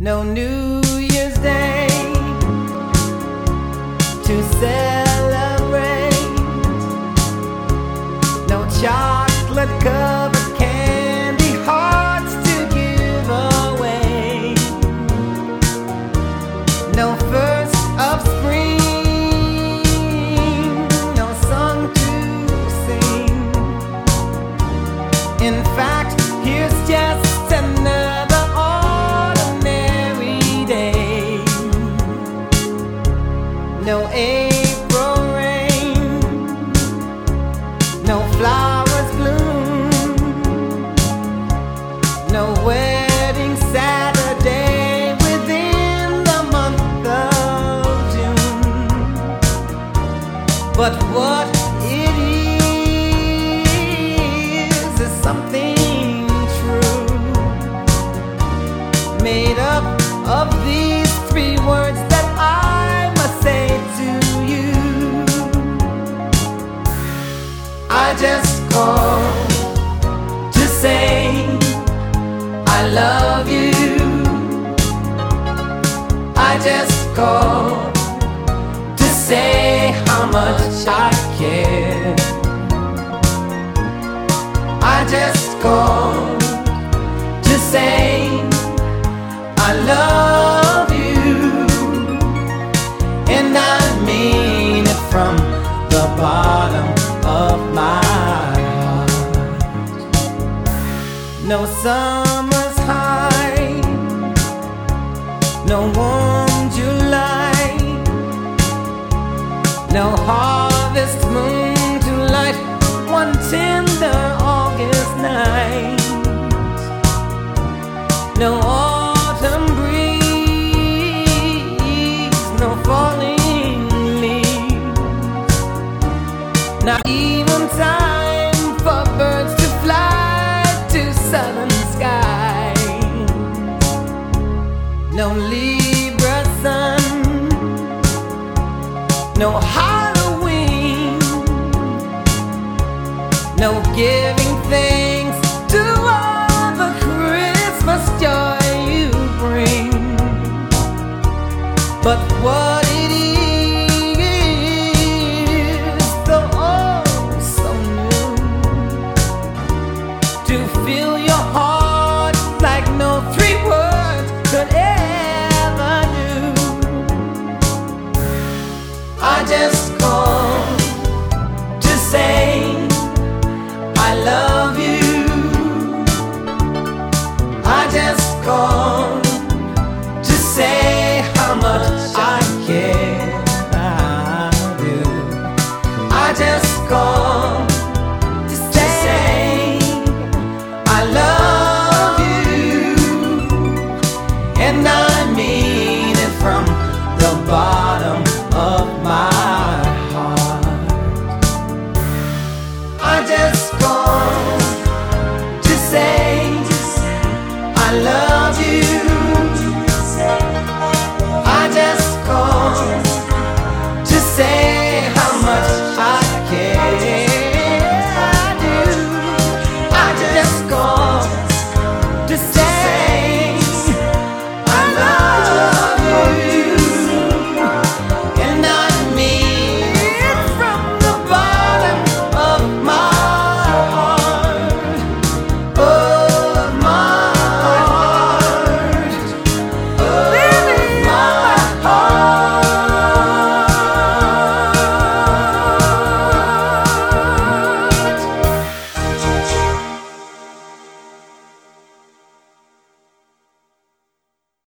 No New Year's Day to celebrate. No chocolate covered candy hearts to give away. No first of spring, no song to sing. In fact, here's just another ordinary day. No April rain, no flowers bloom, no wedding Saturday within the month of June. But what it is something true, made up of these three words that I must say to you. I just called to say I love you. I just called to say how much I care. I just called to say I love you, and I mean it from the bottom of my heart. No summer's high, no warm July, no harvest moon to light one tender August night. No autumn breeze, no falling leaves, not even time for birds to fly to southern skies. No Libra sun, no Halloween, no giving thanks to all the Christmas joy you bring. But what it is, though oh so new, to fill your heart like no three words could ever do. I just called to say I love you. I just called to say how much I care. I do. I just called